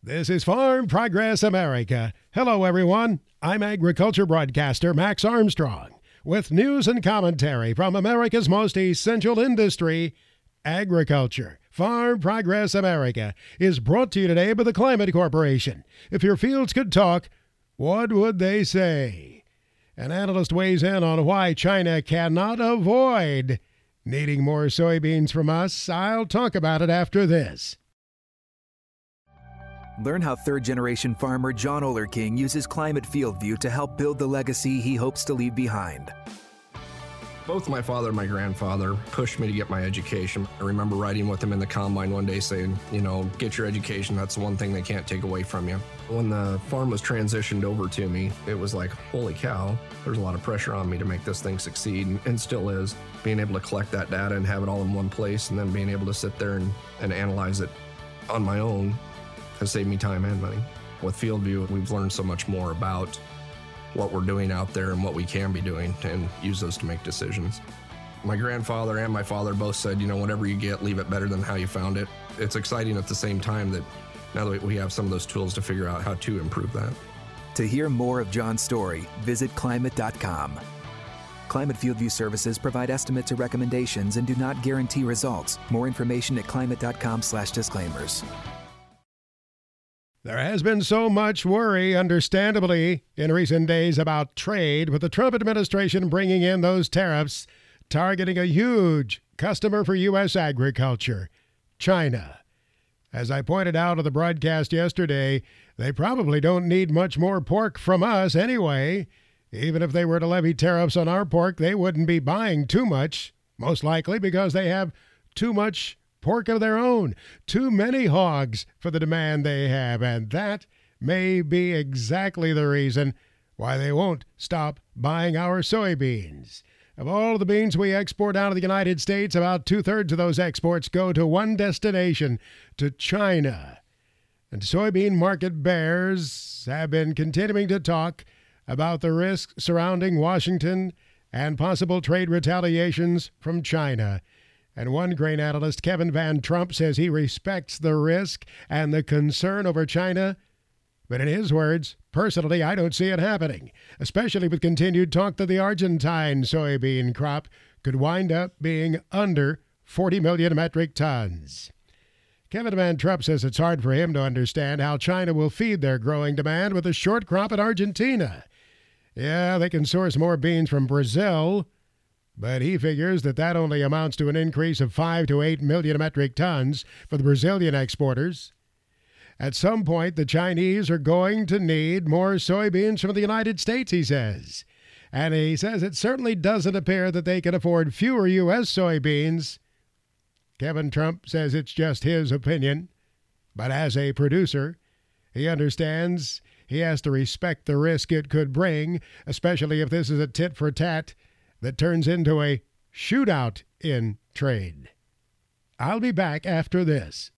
This is Farm Progress America. Hello, everyone. I'm agriculture broadcaster Max Armstrong with news and commentary from America's most essential industry, agriculture. Farm Progress America is brought to you today by the Climate Corporation. If your fields could talk, what would they say? An analyst weighs in on why China cannot avoid needing more soybeans from us. I'll talk about it after this. Learn how third-generation farmer John Olerking uses Climate FieldView to help build the legacy he hopes to leave behind. Both my father and my grandfather pushed me to get my education. I remember riding with them in the combine one day saying, get your education. That's the one thing they can't take away from you. When the farm was transitioned over to me, it was like, holy cow, there's a lot of pressure on me to make this thing succeed, and still is. Being able to collect that data and have it all in one place, and then being able to sit there and analyze it on my own has saved me time and money. With FieldView, we've learned so much more about what we're doing out there and what we can be doing and use those to make decisions. My grandfather and my father both said, whatever you get, leave it better than how you found it. It's exciting at the same time that now that we have some of those tools to figure out how to improve that. To hear more of John's story, visit climate.com. Climate FieldView services provide estimates or recommendations and do not guarantee results. More information at climate.com/disclaimers. There has been so much worry, understandably, in recent days about trade, with the Trump administration bringing in those tariffs, targeting a huge customer for U.S. agriculture, China. As I pointed out on the broadcast yesterday, they probably don't need much more pork from us anyway. Even if they were to levy tariffs on our pork, they wouldn't be buying too much, most likely because they have too much pork of their own, too many hogs for the demand they have, and that may be exactly the reason why they won't stop buying our soybeans. Of all the beans we export out of the United States, about 2/3 of those exports go to one destination, to China. And soybean market bears have been continuing to talk about the risks surrounding Washington and possible trade retaliations from China. And one grain analyst, Kevin Van Trump, says he respects the risk and the concern over China. But in his words, personally, I don't see it happening, especially with continued talk that the Argentine soybean crop could wind up being under 40 million metric tons. Kevin Van Trump says it's hard for him to understand how China will feed their growing demand with a short crop in Argentina. Yeah, they can source more beans from Brazil, but he figures that only amounts to an increase of 5 to 8 million metric tons for the Brazilian exporters. At some point, the Chinese are going to need more soybeans from the United States, he says. And he says it certainly doesn't appear that they can afford fewer U.S. soybeans. Kevin Trump says it's just his opinion, but as a producer, he understands he has to respect the risk it could bring, especially if this is a tit-for-tat that turns into a shootout in trade. I'll be back after this.